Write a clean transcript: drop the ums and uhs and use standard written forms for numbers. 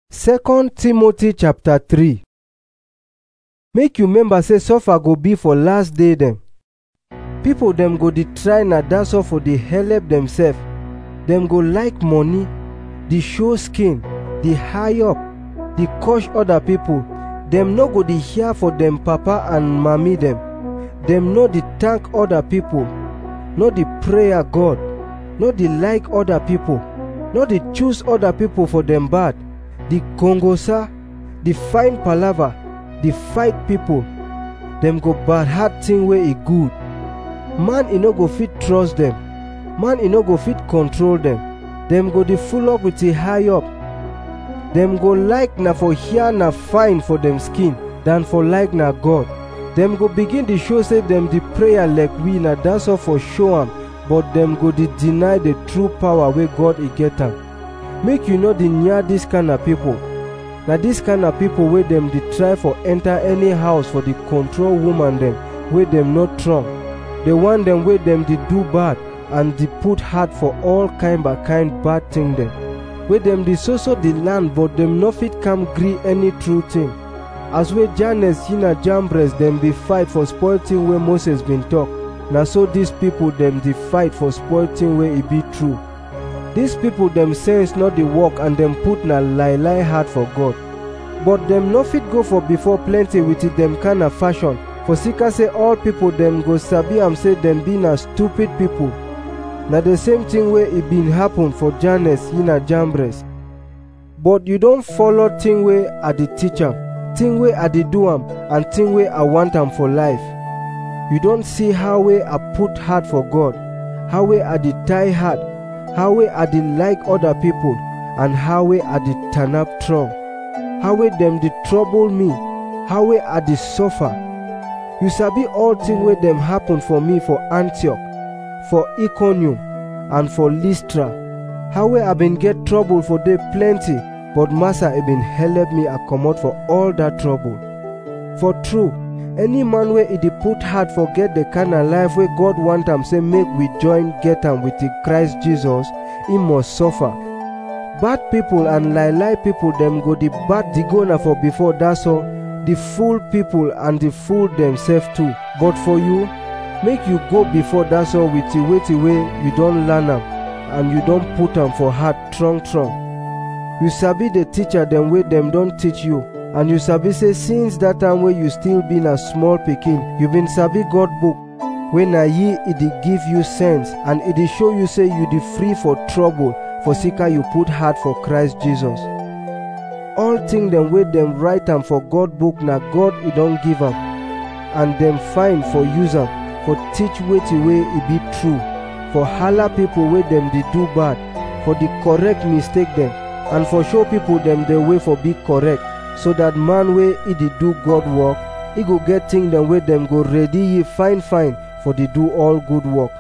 2 Timothy chapter 3. Make you remember say suffer go be for last day dem. People dem go dey try na that's all for dey help themselves. Dem go like money, dey show skin, dey high up, dey crush other people. Dem no go dey hear for dem papa and mommy dem. Dem no dey thank other people, no dey pray God, no dey like other people, no dey choose other people for dem bad. The gongosa, the fine palava, the fight people, them go bad hard thing where e good. Man e no go fit trust them, man e no go fit control them. Them go dey full up with a high up. Them go like na for here na fine for them skin than for like na God. Them go begin to show say them the prayer like we na that's all for show am, but them go dey deny the true power where God e get am. Make you know the near this kind of people. Now this kind of people where them they try for enter any house for the control woman them where them not strong. They want them where them they do bad and they put hard for all kind bad thing them. Where them they so the land but them no fit come agree any true thing. As where Jannes Yina Jambres them be fight for spoil thing where Moses been talk. Now so these people them they fight for spoil thing where it be true. These people them sense not the work and them put na lie hard for God. But them no fit go for before plenty with it them kind of fashion. For Sika say all people them go sabi am say them be na stupid people. Na the same thing where it been happen for Jannes Yina Jambres. But you don't follow thing where I the teacher, thing where I the do am, and thing where I want am for life. You don't see how where I put hard for God, how where I the tie hard, how way I dey like other people, and how way I dey turn up strong, how way them dey trouble me, how way I dey suffer. You sabi all things where them happen for me for Antioch, for Iconium, and for Lystra. How way I been get trouble for they plenty, but Master he been help me accommodate for all that trouble. For true, any man where he dey put hard forget the kind of life where God want am say make we join get am with the Christ Jesus, he must suffer. Bad people and lie people them go the bad the gonna for before that's all. The fool people and the fool themselves too. But for you, make you go before that's all with the way you don't learn am and you don't put am for heart strong. You sabi the teacher them way them don't teach you. And you sabi say since that time where you still been a small pikin, you been sabi God book. When na ye it dey give you sense and it dey show you say you dey free for trouble for Sika you put hard for Christ Jesus. All thing them wey them write am for God book na God he don't give am, and them fine for use am for teach wetin way it be true, for holla people wey them dey do bad, for the correct mistake them, and for show people them the way for be correct. So that man wey he dey do God work, he go get thing them where them go ready ye fine for the do all good work.